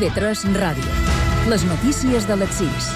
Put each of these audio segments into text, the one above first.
IB3 Ràdio. Les notícies de les 6.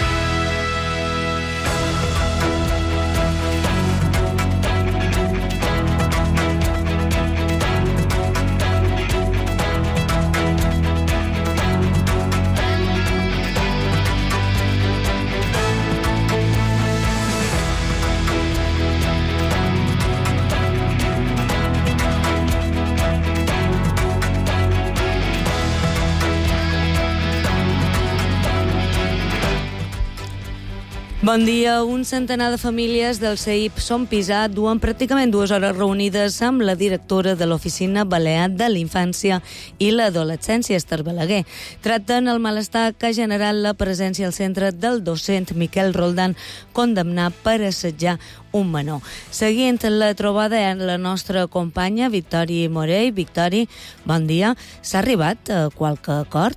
Bon dia. Un centenar de famílies del CEIP Son Pisà duen pràcticament 2 hores reunides amb la directora de l'Oficina Balear de la Infància i l'Adolescència, Esther Balaguer. Tracten el malestar que ha generat la presència al centre del docent Miquel Roldán, condemnat per assetjar un menor. Seguint la trobada amb la nostra companya Victòria Morell. Victòria, bon dia. S'ha arribat a qualque acord?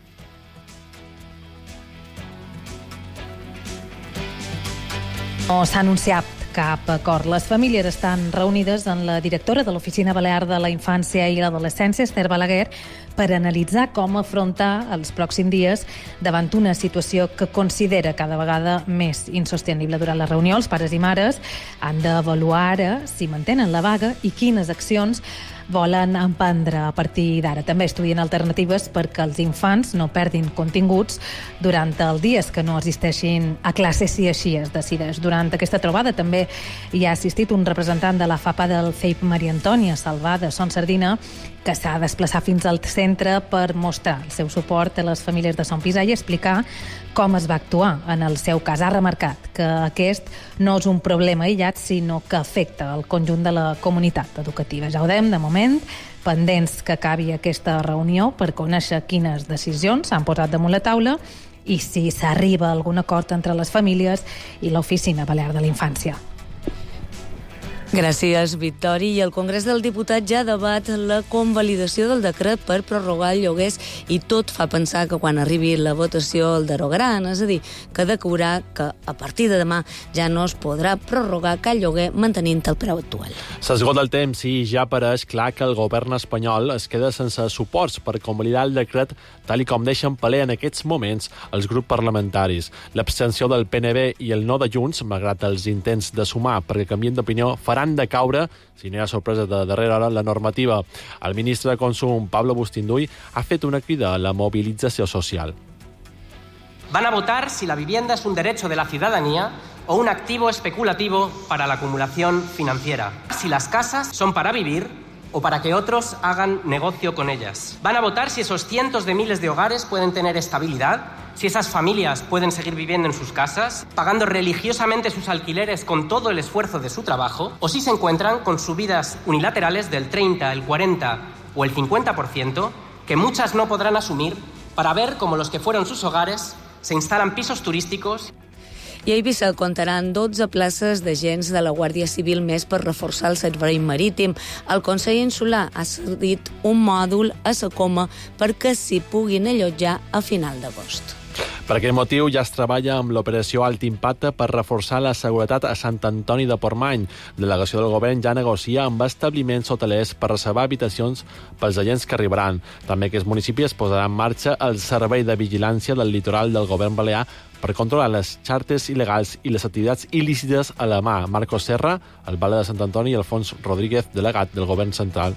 No s'ha anunciat cap acord. Les famílies estan reunides amb la directora de l'Oficina Balear de la Infància i l'Adolescència, Esther Balaguer, per analitzar com afrontar els pròxims dies davant una situació que considera cada vegada més insostenible. Durant la reunió, els pares i mares han d'avaluar ara si mantenen la vaga i quines accions volen emprendre a partir d'ara. També estudien alternatives perquè els infants no perdin continguts durant els dies que no assisteixin a classes si així es decideix. Durant aquesta trobada també hi ha assistit un representant de la FAPA del CEIP, Maria Antònia Salvà, de Son Sardina, que s'ha desplaçat fins al centre per mostrar el seu suport a les famílies de Son Pisà i explicar com es va actuar en el seu cas. Ha remarcat que aquest no és un problema aïllat, sinó que afecta el conjunt de la comunitat educativa. Ja ho dèiem, de moment, pendents que acabi aquesta reunió per conèixer quines decisions s'han posat damunt la taula i si s'arriba a algun acord entre les famílies i l'Oficina Balear de la Infància. Gràcies, Victòria. I el Congrés dels Diputats ja debat la convalidació del decret per prorrogar el lloguers i tot fa pensar que quan arribi la votació el derogaran, és a dir, que decaurà que a partir de demà ja no es podrà prorrogar cap lloguer mantenint el preu actual. S'esgota el temps i ja pareix clar que el govern espanyol es queda sense suports per convalidar el decret tal com deixen paler en aquests moments els grups parlamentaris. L'abstenció del PNB i el no de Junts, malgrat els intents de sumar perquè canvien d'opinió, faran de caure, si no hi ha sorpresa de darrera hora, la normativa. El ministre de Consum, Pablo Bustinduy, ha fet una crida a la movilització social. Van a votar si la vivienda es un derecho de la ciudadanía o un activo especulativo para la acumulación financiera. Si las casas son para vivir o para que otros hagan negocio con ellas. Van a votar si esos cientos de miles de hogares pueden tener estabilidad, si esas familias pueden seguir viviendo en sus casas, pagando religiosamente sus alquileres con todo el esfuerzo de su trabajo, o si se encuentran con subidas unilaterales del 30, el 40 o el 50%, que muchas no podrán asumir, para ver cómo los que fueron sus hogares se instalan pisos turísticos. I a Eivissa comptaran 12 places d'agents de la Guàrdia Civil més per reforçar el servei marítim. El Consell Insular ha cedit un mòdul a la Coma perquè s'hi puguin allotjar a final d'agost. Per aquest motiu ja es treballa amb l'operació Alt Impacte per reforçar la seguretat a Sant Antoni de Portmany. La delegació del govern ja negocia amb establiments hotelers per reservar habitacions pels agents que arribaran. També aquests municipis posaran en marxa el servei de vigilància del litoral del govern balear per controlar les xartes il·legals i les activitats il·lícites a la mà. Marcos Serra, el Vale de Sant Antoni, i Alfons Rodríguez, delegat del govern central.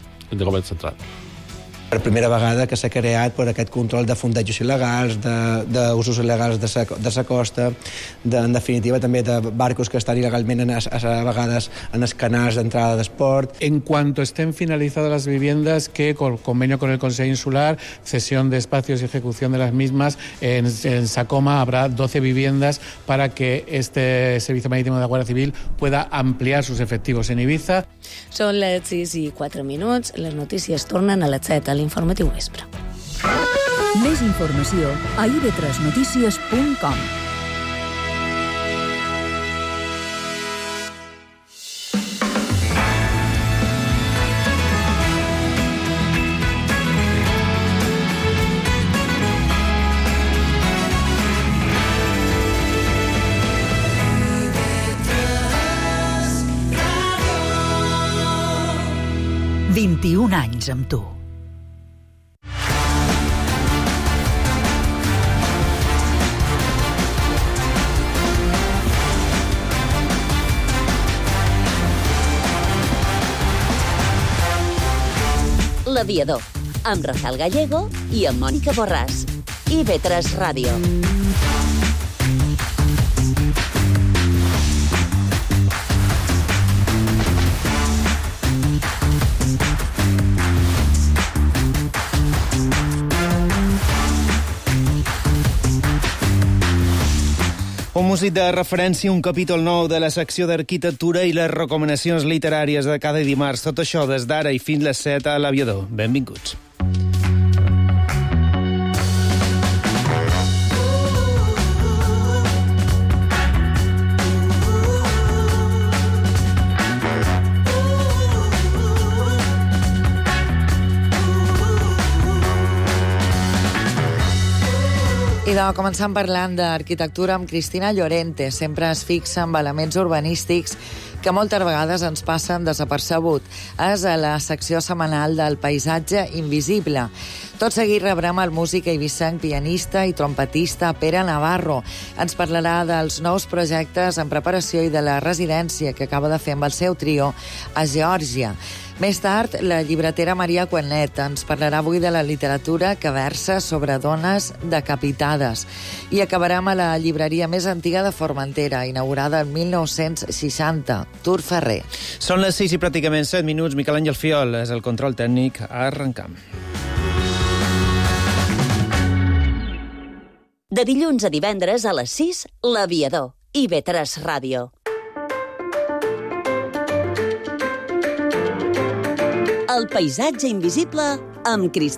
Per primera vegada que s'ha creat per aquest control de fundejos il·legals, d'usos il·legals de la costa, en definitiva també de barcos que estan il·legalment a vegades en els canals d'entrada d'esport. En cuanto estén finalizadas las viviendas, que con convenio con el Consejo Insular, cesión de espacios y ejecución de las mismas, en Sacoma habrá 12 viviendas para que este Servicio Marítimo de la Guardia Civil pueda ampliar sus efectivos en Ibiza. Són les 6:04. Les notícies tornen a les 7 a l'informatiu vespre. Més informació a ib3notícies.com. ...21 anys amb tu. L'Aviador, amb Rafael Gallego i amb Mònica Borràs. IB3 Ràdio. Un músic de referència, un capítol nou de la secció d'arquitectura i les recomanacions literàries de cada dimarts. Tot això des d'ara i fins les 7 a l'Aviador. Benvinguts. I començant parlant d'arquitectura amb Cristina Llorente. Sempre es fixa en elements urbanístics que moltes vegades ens passen desapercebut. És a la secció setmanal del Paisatge Invisible. Tot seguit rebrem el músic eivissenc, pianista i trompetista Pere Navarro. Ens parlarà dels nous projectes en preparació i de la residència que acaba de fer amb el seu trio a Geòrgia. Més tard, la llibretera Maria Cuenet ens parlarà avui de la literatura que versa sobre dones decapitades. I acabarem a la llibreria més antiga de Formentera, inaugurada en 1960, Tur Ferrer. Són les 6 i pràcticament 7 minuts. Miquel Àngel Fiol és el control tècnic. Arrencam. De dilluns a divendres a les 6, L'Aviador. IB3 Ràdio. El paisatge invisible amb Cristina